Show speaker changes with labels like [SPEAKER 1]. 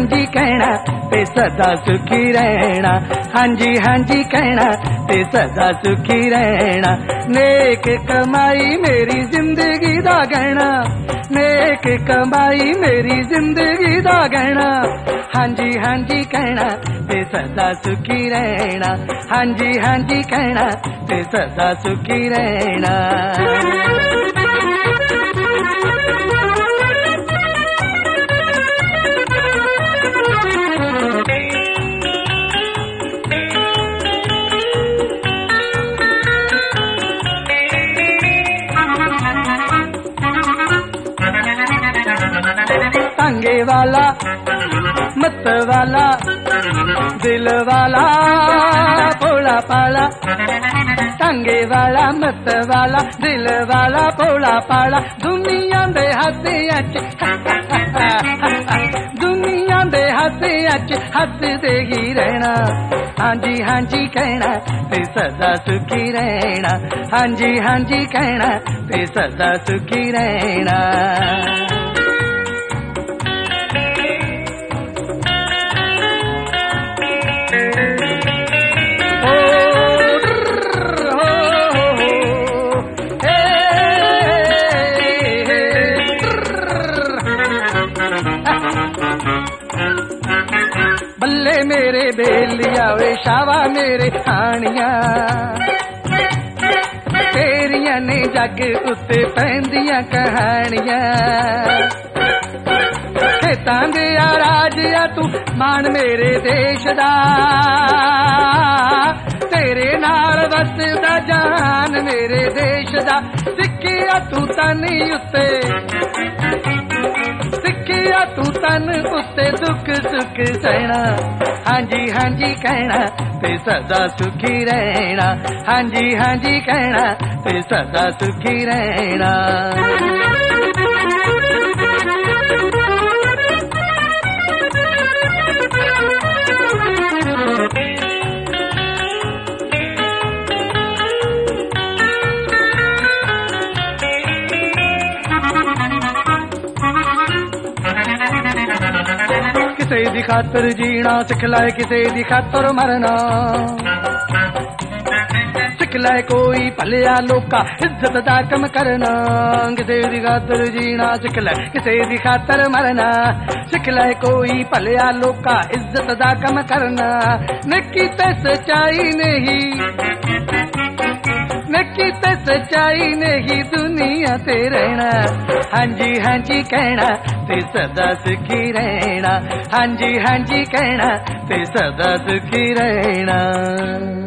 [SPEAKER 1] ਹਾਂਜੀ ਕਹਿਣਾ ਤੇ ਸਦਾ ਸੁਖੀ ਰਹਿਣਾ। ਹਾਂਜੀ ਹਾਂਜੀ ਕਹਿਣਾ ਤੇ ਸਦਾ ਸੁਖੀ ਰਹਿਣਾ। नेक कमाई मेरी जिंदगी दा गहना, नेक कमाई मेरी जिंदगी दा गहना। हांजी हांजी कहना ते सदा सुखी रहना। हांजी हांजी कहना ते सदा सुखी रहना। टांगे वाला मत वाला दिल वाला भोला पाला। टांगे वाला मत वाला दिल वाला भोला पाला। दुनिया दे हाथियां च दुनिया दे हाथियां च हसदे ही रहना। हांजी हांजी कहना ते सदा सुखी रहना। हांजी हांजी कहना ते सदा सुखी रहना। बल्ले मेरे बेलिया वे शावा मेरे खानिया। तेरिया ने जग उत्ते पैंदियां कहानियां। खेतां दे राजिया तू मान मेरे देश दा। तेरे नाल वसदा जान मेरे देश दा। सिक्किया तू तनी उत्ते सिक्किया तू तन उत्ते दुख सुख सहना। हांजी हांजी कहना ते सदा सुखी रहना। हांजी हांजी कहना ते सदा सुखी रहना। किसे दी खातर जीना सिख लाए, किसे दी खातर मरना सिख लाए। कोई भलिया लोका इज्जत दा कम करना। किसे दी खातर जीना सिख लाए, किसे दी खातर मरना सिख लाए। कोई भलिया लोका इज्जत दा कम करना। नेकी ते सच्चाई नहीं, नेकी ते सच्चाई नहीं दुनिया ते रहना। हांजी हांजी कहना ते सदा सुखी रहना। हांजी हांजी कहना ते सदा सुखी रहना।